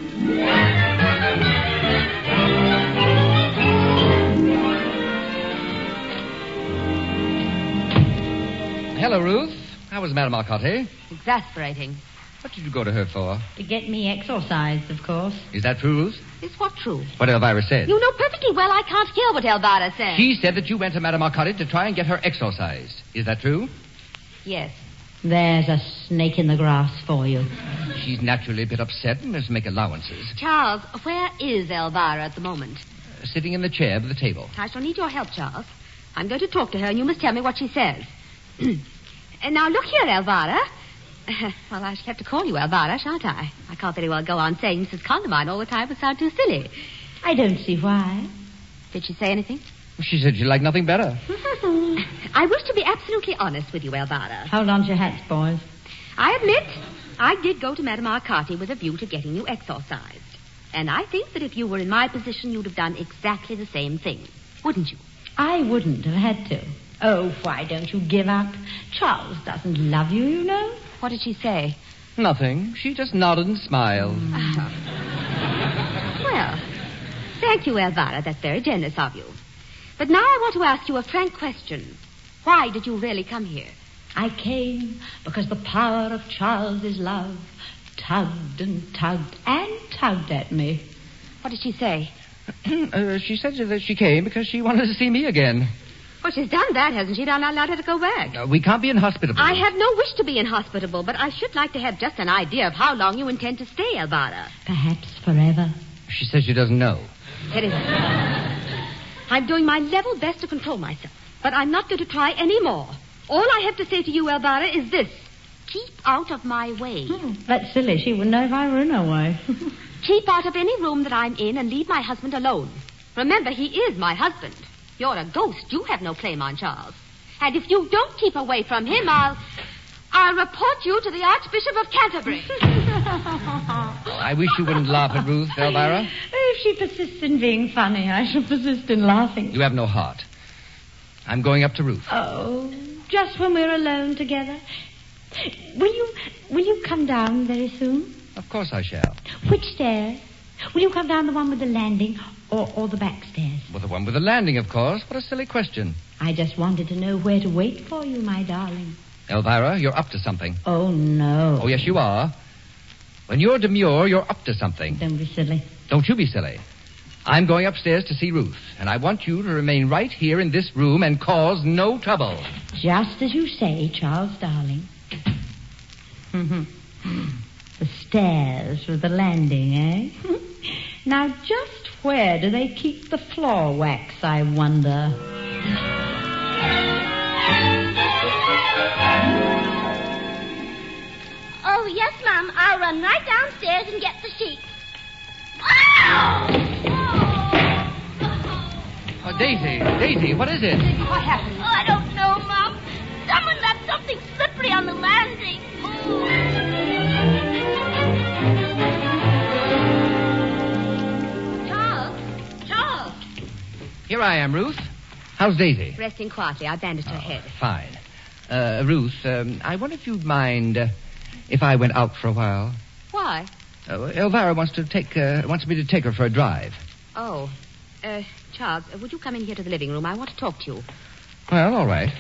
Hello, Ruth. How was Madame Arcotti? Exasperating. What did you go to her for? To get me exorcised, of course. Is that true, Ruth? Is what true? What Elvira said. You know perfectly well I can't hear what Elvira said. She said that you went to Madame Arcotti to try and get her exorcised. Is that true? Yes. There's a snake in the grass for you. She's naturally a bit upset and must make allowances. Charles, where is Elvira at the moment? Uh, sitting in the chair by the table. I shall need your help, Charles. I'm going to talk to her, and you must tell me what she says. And now, look here, Elvira. Well, I shall have to call you Elvira, shan't I? I can't very well go on saying Missus Condamine all the time. It would sound too silly. I don't see why. Did she say anything? She said she'd like nothing better. I wish to be absolutely honest with you, Elvira. Hold on to your hats, boys. I admit I did go to Madame Arcotti with a view to getting you exorcised. And I think that if you were in my position, you'd have done exactly the same thing. Wouldn't you? I wouldn't have had to. Oh, why don't you give up? Charles doesn't love you, you know. What did she say? Nothing. She just nodded and smiled. Uh, well, thank you, Elvira. That's very generous of you. But now I want to ask you a frank question. Why did you really come here? I came because the power of Charles's love tugged and tugged and tugged at me. What did she say? uh, she said that she came because she wanted to see me again. Well, she's done that, hasn't she? Now, now let her go back. Uh, we can't be inhospitable. I have no wish to be inhospitable, but I should like to have just an idea of how long you intend to stay, Elvira. Perhaps forever. She says she doesn't know. It is. I'm doing my level best to control myself, but I'm not going to try any more. All I have to say to you, Elvira, is this. Keep out of my way. Hmm, that's silly. She wouldn't know if I were in her way. Keep out of any room that I'm in and leave my husband alone. Remember, he is my husband. You're a ghost. You have no claim on Charles. And if you don't keep away from him, I'll... I'll report you to the Archbishop of Canterbury. Oh, I wish you wouldn't laugh at Ruth, Elvira. If she persists in being funny, I shall persist in laughing. You have no heart. I'm going up to Ruth. Oh, just when we're alone together. Will you... Will you come down very soon? Of course I shall. Which stairs? Will you come down the one with the landing or, or the back stairs? Well, the one with the landing, of course. What a silly question. I just wanted to know where to wait for you, my darling. Elvira, you're up to something. Oh, no. Oh, yes, you are. When you're demure, you're up to something. Don't be silly. Don't you be silly. I'm going upstairs to see Ruth, and I want you to remain right here in this room and cause no trouble. Just as you say, Charles, darling. The stairs with the landing, eh? Now, just where do they keep the floor wax, I wonder? Oh, yes, Mom. I'll run right downstairs and get the sheets. Oh, Daisy, Daisy, what is it? What happened? Oh, I don't know, Mom. Someone left something slippery on the landing. Charles? Charles? Here I am, Ruth. How's Daisy? Resting quietly. I bandaged her Oh, head. fine. Uh, Ruth, um, I wonder if you'd mind uh, if I went out for a while. Why? Uh, Elvira wants to take uh, wants me to take her for a drive. Oh. Uh, Charles, uh, would you come in here to the living room? I want to talk to you. Well, all right.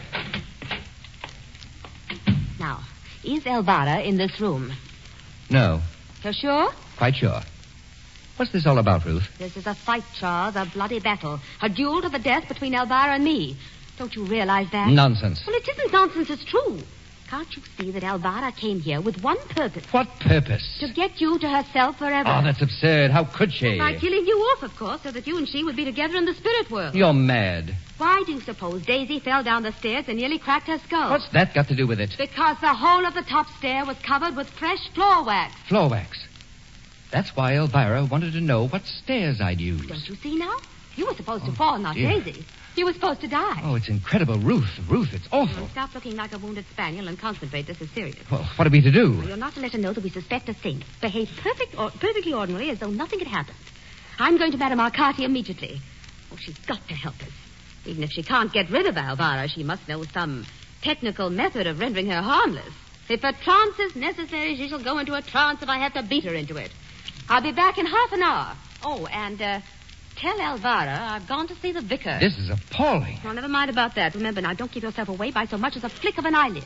Now, is Elvira in this room? No, You're sure? quite sure. What's this all about, Ruth? This is a fight, Charles, a bloody battle. A duel to the death between Elvira and me. Don't you realize that? Nonsense. Well, it isn't nonsense. It's true. Can't you see that Elvira came here with one purpose? What purpose? To get you to herself forever. Oh, that's absurd. How could she? By killing you off, of course, so that you and she would be together in the spirit world. You're mad. Why do you suppose Daisy fell down the stairs and nearly cracked her skull? What's that got to do with it? Because the whole of the top stair was covered with fresh floor wax. Floor wax. That's why Elvira wanted to know what stairs I'd use. Don't you see now? You were supposed to fall, not dear. Daisy. You were supposed to die. Oh, it's incredible. Ruth, Ruth, it's awful. Well, stop looking like a wounded spaniel and concentrate. This is serious. Well, what are we to do? Well, you're not to let her know that we suspect a thing. Behave perfect or, perfectly ordinarily as though nothing had happened. I'm going to Madame Arcotti immediately. Oh, she's got to help us. Even if she can't get rid of Elvira, she must know some technical method of rendering her harmless. If a trance is necessary, she shall go into a trance if I have to beat her into it. I'll be back in half an hour. Oh, and uh, tell Elvira I've gone to see the vicar. This is appalling. Well, never mind about that. Remember, now, don't give yourself away by so much as a flick of an eyelid.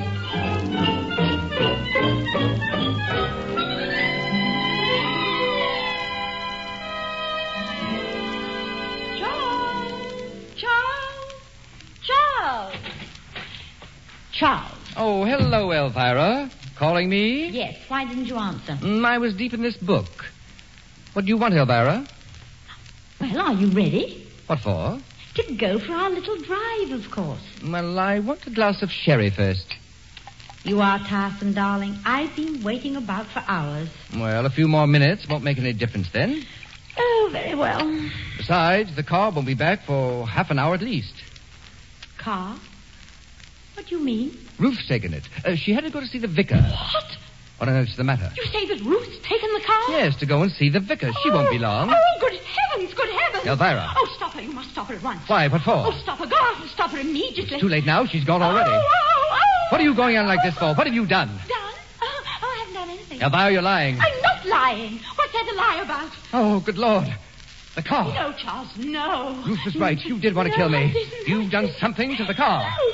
Charles. Oh, hello, Elvira. Calling me? Yes. Why didn't you answer? Mm, I was deep in this book. What do you want, Elvira? Well, are you ready? What for? To go for our little drive, of course. Well, I want a glass of sherry first. You are tiresome, darling. I've been waiting about for hours. Well, a few more minutes won't make any difference then. Oh, very well. Besides, the car won't be back for half an hour at least. Car? What do you mean? Ruth's taken it. Uh, she had to go to see the vicar. What? What on earth's the matter? You say that Ruth's taken the car? Yes, to go and see the vicar. She oh. won't be long. Oh, good heavens, good heavens. Elvira. Oh, stop her. You must stop her at once. Why? What for? Oh, stop her. Go out and stop her immediately. It's too late now. She's gone already. Oh, oh, oh. What are you going on like this for? What have you done? Done? Oh, oh I haven't done anything. Elvira, you're lying. I'm not lying. What's there to lie about? Oh, good Lord. The car. No, Charles, no. Ruth was right. You did want to no, kill me. I didn't. You've done something to the car. No.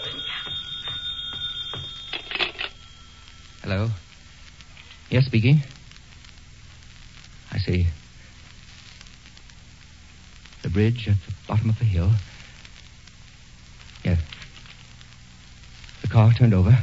Hello? Yes, speaking. I see. The bridge at the bottom of the hill. Yes. The car turned over.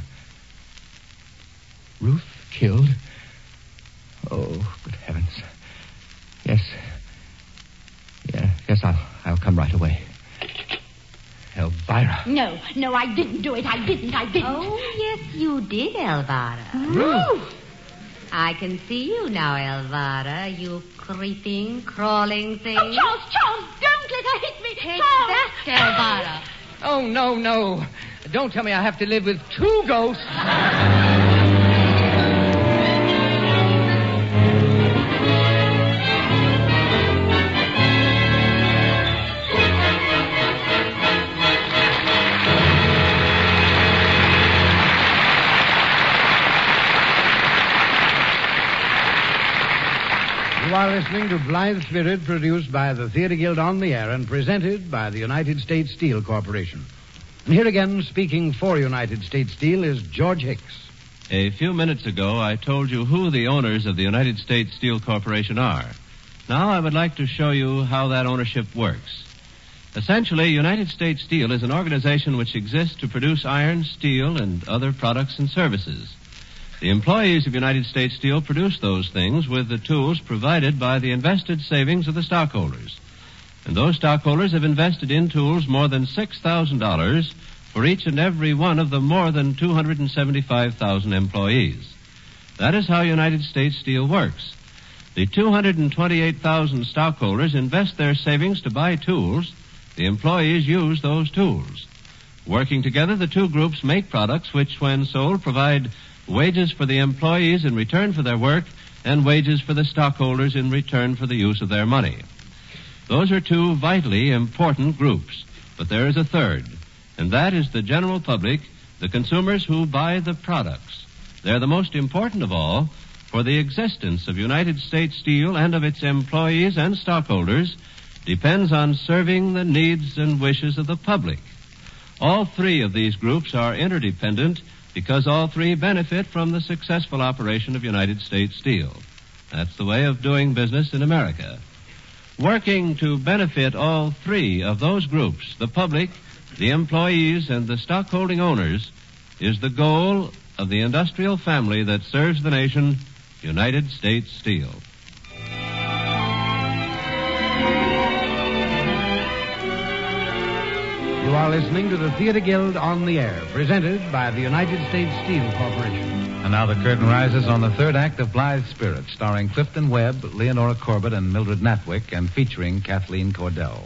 Ruth killed. Oh, good heavens. Yes. Yeah, yes, I'll, I'll come right away. Elvira. No, no, I didn't do it. I didn't, I didn't. Oh, yes, you did, Elvira. Ruth! I can see you now, Elvira, you creeping, crawling thing. Oh, Charles, Charles, don't let her hit me. Take Charles. that, Elvira. Oh, no, no. Don't tell me I have to live with two ghosts. You are listening to Blithe Spirit, produced by the Theater Guild on the Air and presented by the United States Steel Corporation. And here again, speaking for United States Steel, is George Hicks. A few minutes ago, I told you who the owners of the United States Steel Corporation are. Now I would like to show you how that ownership works. Essentially, United States Steel is an organization which exists to produce iron, steel, and other products and services. The employees of United States Steel produce those things with the tools provided by the invested savings of the stockholders. And those stockholders have invested in tools more than six thousand dollars for each and every one of the more than two hundred seventy-five thousand employees. That is how United States Steel works. The two hundred twenty-eight thousand stockholders invest their savings to buy tools. The employees use those tools. Working together, the two groups make products which, when sold, provide wages for the employees in return for their work and wages for the stockholders in return for the use of their money. Those are two vitally important groups. But there is a third, and that is the general public, the consumers who buy the products. They're the most important of all, for the existence of United States Steel and of its employees and stockholders depends on serving the needs and wishes of the public. All three of these groups are interdependent because all three benefit from the successful operation of United States Steel. That's the way of doing business in America. Working to benefit all three of those groups, the public, the employees, and the stockholding owners, is the goal of the industrial family that serves the nation, United States Steel. You are listening to the Theater Guild on the Air, presented by the United States Steel Corporation. And now the curtain rises on the third act of Blithe Spirit, starring Clifton Webb, Leonora Corbett, and Mildred Natwick, and featuring Kathleen Cordell.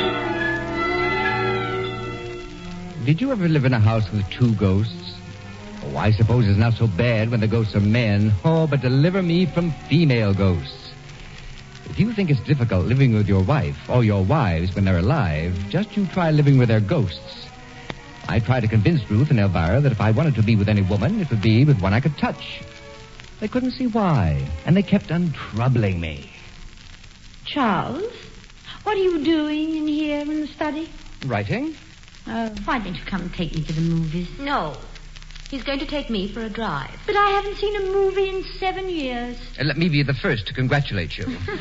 Did you ever live in a house with two ghosts? Oh, I suppose it's not so bad when the ghosts are men. Oh, but deliver me from female ghosts. If you think it's difficult living with your wife or your wives when they're alive, just you try living with their ghosts. I tried to convince Ruth and Elvira that if I wanted to be with any woman, it would be with one I could touch. They couldn't see why, and they kept on troubling me. Charles, what are you doing in here in the study? Writing? Uh, why don't you come and take me to the movies? No. He's going to take me for a drive. But I haven't seen a movie in seven years. Uh, let me be the first to congratulate you.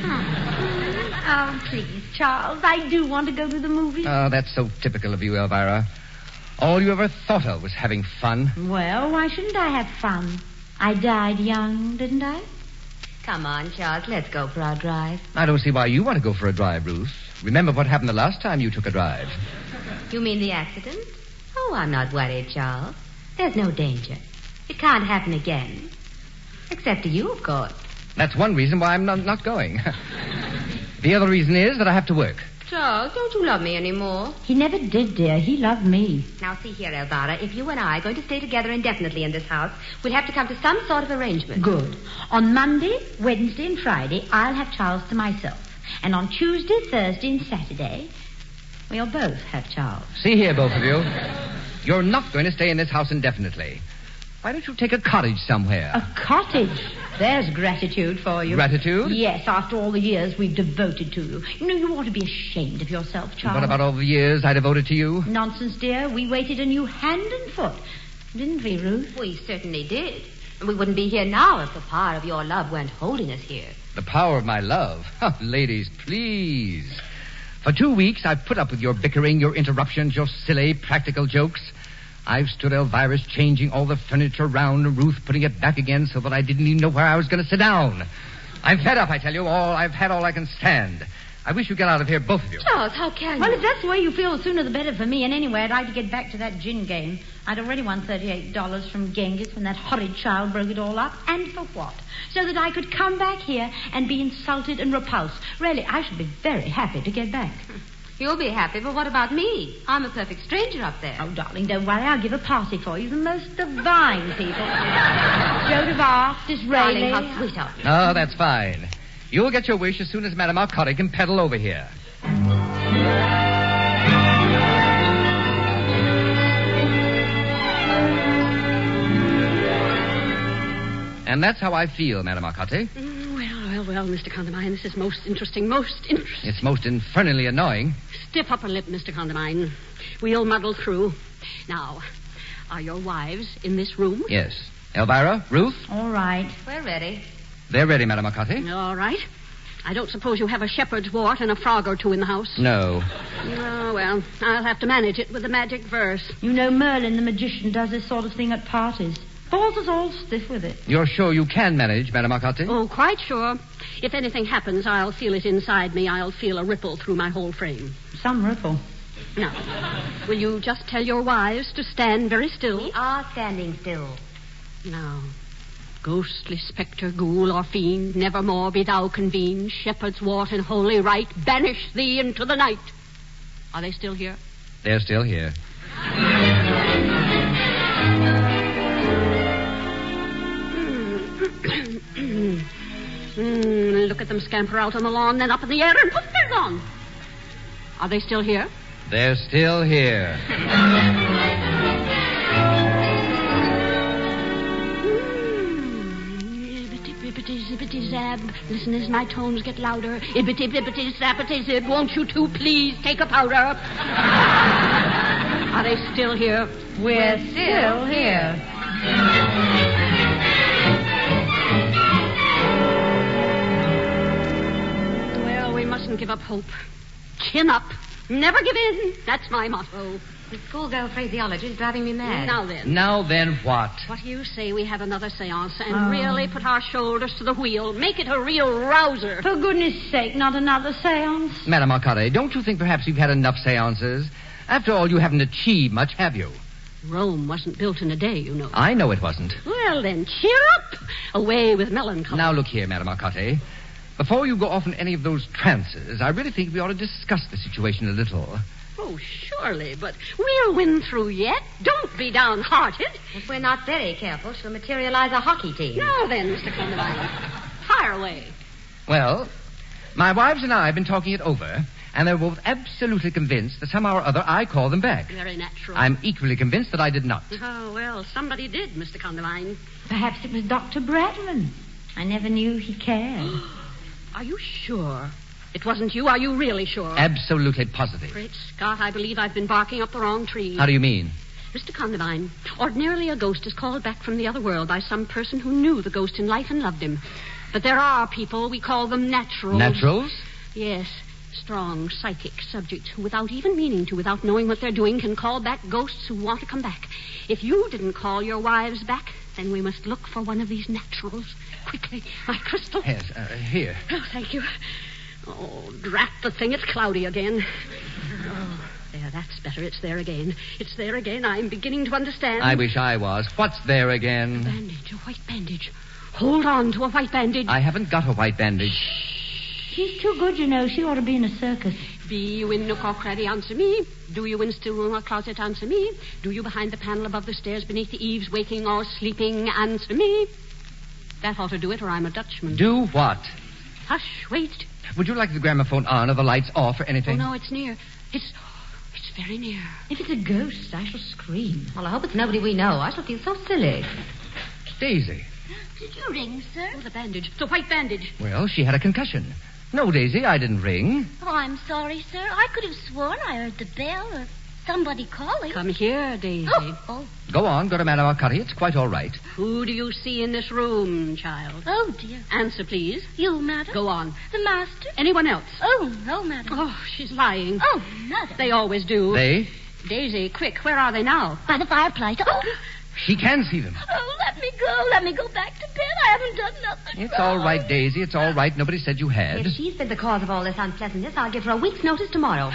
Oh, please, Charles, I do want to go to the movies. Oh, that's so typical of you, Elvira. All you ever thought of was having fun. Well, why shouldn't I have fun? I died young, didn't I? Come on, Charles, let's go for our drive. I don't see why you want to go for a drive, Ruth. Remember what happened the last time you took a drive. You mean the accident? Oh, I'm not worried, Charles. There's no danger. It can't happen again. Except to you, of course. That's one reason why I'm not, not going. The other reason is that I have to work. Charles, don't you love me anymore? He never did, dear. He loved me. Now, see here, Elvira. If you and I are going to stay together indefinitely in this house, we'll have to come to some sort of arrangement. Good. On Monday, Wednesday, and Friday, I'll have Charles to myself. And on Tuesday, Thursday, and Saturday, we'll both have Charles. See here, both of you. You're not going to stay in this house indefinitely. Why don't you take a cottage somewhere? A cottage? There's gratitude for you. Gratitude? Yes, after all the years we've devoted to you. You know, you ought to be ashamed of yourself, Charles. What about all the years I devoted to you? Nonsense, dear. We waited on you hand and foot. Didn't we, Ruth? We certainly did. And we wouldn't be here now if the power of your love weren't holding us here. The power of my love? Oh, ladies, please. For two weeks, I've put up with your bickering, your interruptions, your silly practical jokes. I've stood Elvira's changing all the furniture round and Ruth putting it back again so that I didn't even know where I was going to sit down. I'm fed up, I tell you. All I've had all I can stand. I wish you'd get out of here, both of you. Charles, how can Well, you? if that's the way you feel, the sooner the better for me. And anyway, I'd like to get back to that gin game. I'd already won thirty-eight dollars from Genghis when that horrid child broke it all up. And for what? So that I could come back here and be insulted and repulsed. Really, I should be very happy to get back. You'll be happy, but what about me? I'm a perfect stranger up there. Oh, darling, don't worry. I'll give a party for you. The most divine people. Joan of Arc, Disraeli. Darling, how sweet of you. Oh, that's fine. You'll get your wish as soon as Madame Arcoti can pedal over here. And that's how I feel, Madame Arcoti. Mm, well, well, well, Mister Condamine, this is most interesting, most interesting. It's most infernally annoying. Stiff upper lip, Mister Condamine. We'll muddle through. Now, are your wives in this room? Yes. Elvira, Ruth? All right. We're ready. They're ready, Madame Arcoti. All right. I don't suppose you have a shepherd's wart and a frog or two in the house? No. Oh, well, I'll have to manage it with the magic verse. You know Merlin the magician does this sort of thing at parties. Falls us all stiff with it. You're sure you can manage, Madame Arcoti? Oh, quite sure. If anything happens, I'll feel it inside me. I'll feel a ripple through my whole frame. Some ripple. Now, will you just tell your wives to stand very still? We are standing still. Now, ghostly spectre, ghoul, or fiend, nevermore be thou convened. Shepherd's wart and holy rite, banish thee into the night. Are they still here? They're still here. Mm, look at them scamper out on the lawn, then up in the air and poof, they're gone. Are they still here? They're still here. Ibbity zibbity zab. Listen as my tones get louder. Ibbity bibbity zappity zib. Won't you two please take a powder? Are they still here? We're still here. Well, we mustn't give up hope. Chin up. Never give in. That's my motto. The schoolgirl phraseology is driving me mad. Now then. Now then what? What do you say we have another seance and Oh. really put our shoulders to the wheel? Make it a real rouser. For goodness sake, not another seance. Madame Arcoti, don't you think perhaps you've had enough seances? After all, you haven't achieved much, have you? Rome wasn't built in a day, you know. I know it wasn't. Well, then, cheer up. Away with melancholy. Now, look here, Madame Arcoti. Before you go off in any of those trances, I really think we ought to discuss the situation a little. Oh, surely, but we'll win through yet. Don't be downhearted. If we're not very careful, she'll materialize a hockey team. Now then, Mister Condamine, fire away. Well, my wives and I have been talking it over, and they're both absolutely convinced that somehow or other I called them back. Very natural. I'm equally convinced that I did not. Oh, well, somebody did, Mister Condamine. Perhaps it was Doctor Bradman. I never knew he cared. Are you sure? It wasn't you? Are you really sure? Absolutely positive. Great Scott, I believe I've been barking up the wrong tree. How do you mean? Mister Condamine, ordinarily a ghost is called back from the other world by some person who knew the ghost in life and loved him. But there are people, we call them naturals. Naturals? Yes. Strong, psychic subjects who, without even meaning to, without knowing what they're doing, can call back ghosts who want to come back. If you didn't call your wives back, then we must look for one of these naturals. Quickly, my crystal. Yes, uh, here. Oh, thank you. Oh, drat the thing, it's cloudy again. Oh, there, that's better. It's there again. It's there again. I'm beginning to understand. I wish I was. What's there again? A bandage, a white bandage. Hold on to a white bandage. I haven't got a white bandage. She's too good, you know. She ought to be in a circus. Be you in nook or cranny, answer me. Do you in still room or closet, answer me. Do you behind the panel above the stairs, beneath the eaves, waking or sleeping, answer me. That ought to do it, or I'm a Dutchman. Do what? Hush, wait. Would you like the gramophone on or the lights off or anything? Oh, no, it's near. It's... It's very near. If it's a ghost, I shall scream. Well, I hope it's nobody we know. I shall feel so silly. Daisy. Did you ring, sir? Oh, the bandage. It's a white bandage. Well, she had a concussion. No, Daisy, I didn't ring. Oh, I'm sorry, sir. I could have sworn I heard the bell or somebody calling. Come here, Daisy. Oh, oh. Go on, go to Madame Arcudi. It's quite all right. Who do you see in this room, child? Oh, dear. Answer, please. You, madam? Go on. The master? Anyone else? Oh, no, madam. Oh, she's lying. Oh, madam. They always do. They? Daisy, quick, where are they now? By the fireplace. Oh, She can see them. oh, let me go. Let me go back to bed. I haven't done nothing It's wrong. all right, Daisy. It's all right. Nobody said you had. If she's been the cause of all this unpleasantness, I'll give her a week's notice tomorrow.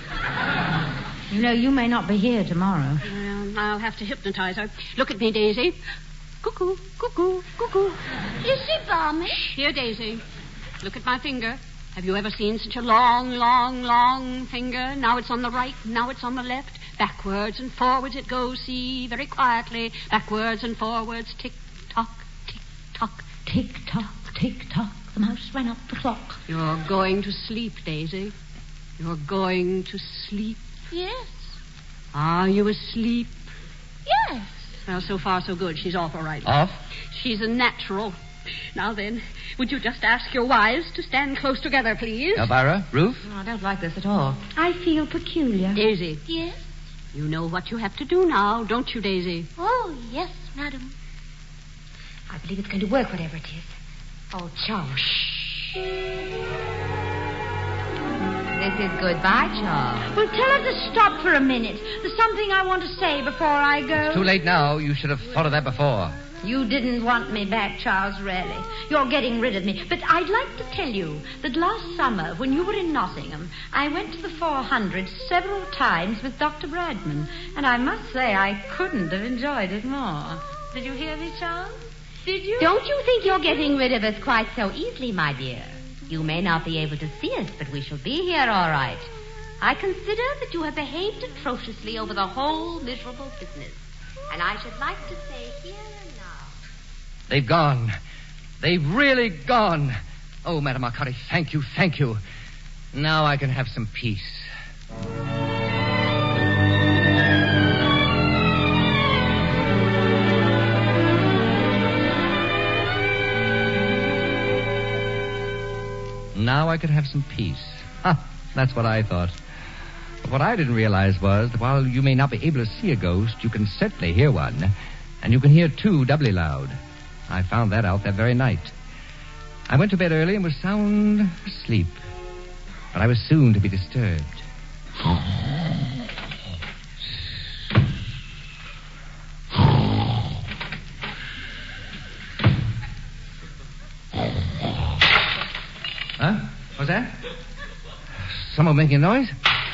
You know, you may not be here tomorrow. Well, I'll have to hypnotize her. Look at me, Daisy. Cuckoo, cuckoo, cuckoo. Is she balmy? Here, Daisy. Look at my finger. Have you ever seen such a long, long, long finger? Now it's on the right, now it's on the left. Backwards and forwards it goes, see, very quietly. Backwards and forwards, tick-tock, tick-tock. Tick-tock, tick-tock. The mouse ran up the clock. You're going to sleep, Daisy. You're going to sleep. Yes. Are you asleep? Yes. Well, so far, so good. She's off all right. Off? She's a natural. Now then, would you just ask your wives to stand close together, please? Elvira? Ruth? Oh, I don't like this at all. I feel peculiar. Daisy, Yes. you know what you have to do now, don't you, Daisy? Oh, yes, madam. I believe it's going to work, whatever it is. Oh, Charles. This is goodbye, Charles. Well, tell her to stop for a minute. There's something I want to say before I go. Too late now. You should have thought of that before. You didn't want me back, Charles, really. You're getting rid of me. But I'd like to tell you that last summer, when you were in Nottingham, I went to the four hundred several times with Doctor Bradman. And I must say I couldn't have enjoyed it more. Did you hear me, Charles? Did you? Don't you think you're getting rid of us quite so easily, my dear? You may not be able to see us, but we shall be here all right. I consider that you have behaved atrociously over the whole miserable business. And I should like to say here and now... They've gone. They've really gone. Oh, Madame Arcudi, thank you, thank you. Now I can have some peace. Now I could have some peace. Ha, that's what I thought. But what I didn't realize was that while you may not be able to see a ghost, you can certainly hear one. And you can hear two doubly loud. I found that out that very night. I went to bed early and was sound asleep. But I was soon to be disturbed. Huh? What's that? Someone making a noise?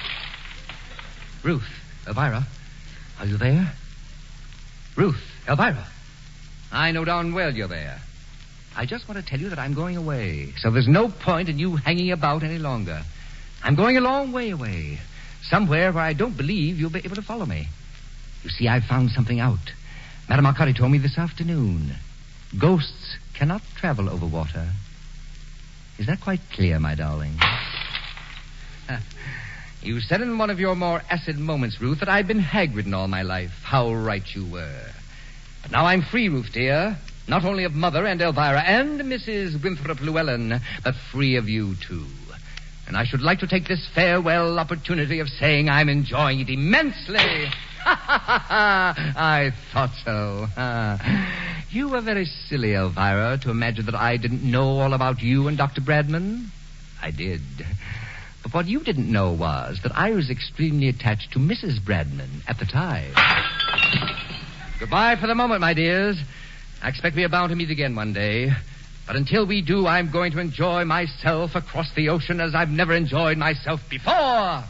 Ruth, Elvira, are you there? Ruth, Elvira, I know darn well you're there. I just want to tell you that I'm going away, so there's no point in you hanging about any longer. I'm going a long way away, Somewhere where I don't believe you'll be able to follow me. You see, I've found something out. Madame Arcadi told me this afternoon. Ghosts cannot travel over water. Is that quite clear, my darling? You said in one of your more acid moments, Ruth, that I'd been hag-ridden all my life. How right you were. But now I'm free, Ruth, dear. Not only of Mother and Elvira and Missus Winthrop Llewellyn, but free of you, too. And I should like to take this farewell opportunity of saying I'm enjoying it immensely. I thought so. You were very silly, Elvira, to imagine that I didn't know all about you and Doctor Bradman. I did. But what you didn't know was that I was extremely attached to Missus Bradman at the time. Goodbye for the moment, my dears. I expect we are bound to meet again one day. But until we do, I'm going to enjoy myself across the ocean as I've never enjoyed myself before.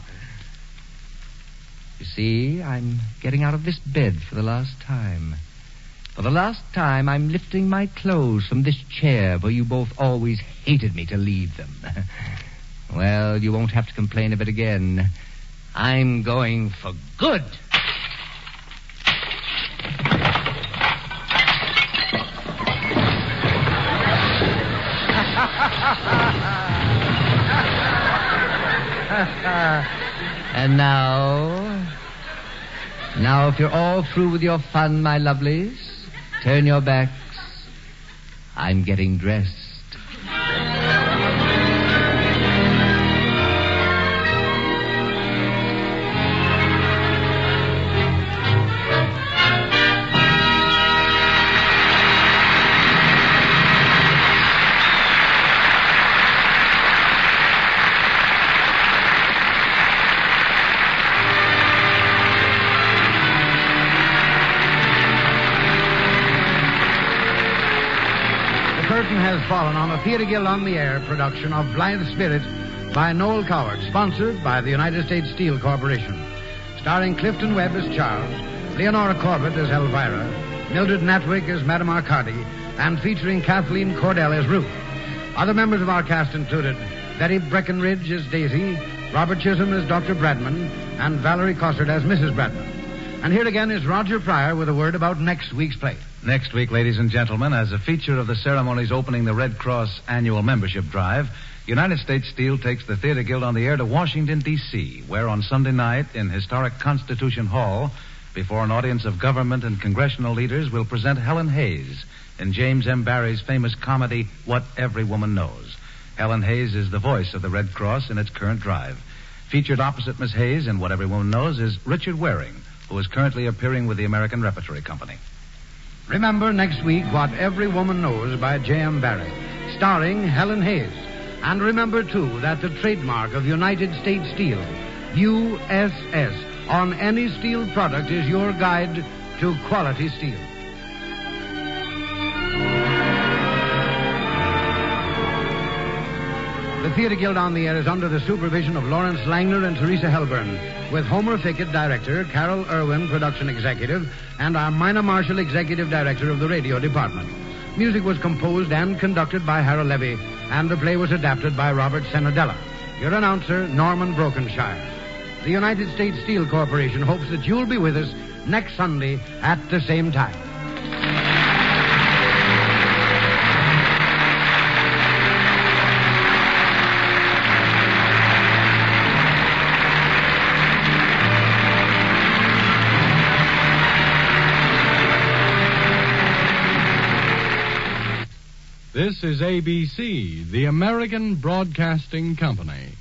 You see, I'm getting out of this bed for the last time. For the last time, I'm lifting my clothes from this chair where you both always hated me to leave them. Well, you won't have to complain of it again. I'm going for good. And now, now if you're all through with your fun, my lovelies, turn your backs. I'm getting dressed. Has fallen on the Theatre Guild on the Air production of Blithe Spirit by Noel Coward, sponsored by the United States Steel Corporation. Starring Clifton Webb as Charles, Leonora Corbett as Elvira, Mildred Natwick as Madame Arcadi, and featuring Kathleen Cordell as Ruth. Other members of our cast included Betty Breckenridge as Daisy, Robert Chisholm as Doctor Bradman, and Valerie Cossard as Missus Bradman. And here again is Roger Pryor with a word about next week's play. Next week, ladies and gentlemen, as a feature of the ceremonies opening the Red Cross annual membership drive, United States Steel takes the Theatre Guild on the Air to Washington, D C, where on Sunday night in historic Constitution Hall, before an audience of government and congressional leaders, will present Helen Hayes in James M. Barrie's famous comedy, What Every Woman Knows. Helen Hayes is the voice of the Red Cross in its current drive. Featured opposite Miss Hayes in What Every Woman Knows is Richard Waring, who is currently appearing with the American Repertory Company. Remember next week What Every Woman Knows by J M. Barrie, starring Helen Hayes. And remember, too, that the trademark of United States Steel, U S S, on any steel product is your guide to quality steel. The Theatre Guild on the Air is under the supervision of Lawrence Langner and Teresa Helburn, with Homer Fickett, director, Carol Irwin, production executive, and our Mina Marshall, executive director of the radio department. Music was composed and conducted by Harold Levy, and the play was adapted by Robert Senadella. Your announcer, Norman Brokenshire. The United States Steel Corporation hopes that you'll be with us next Sunday at the same time. This is A B C, the American Broadcasting Company.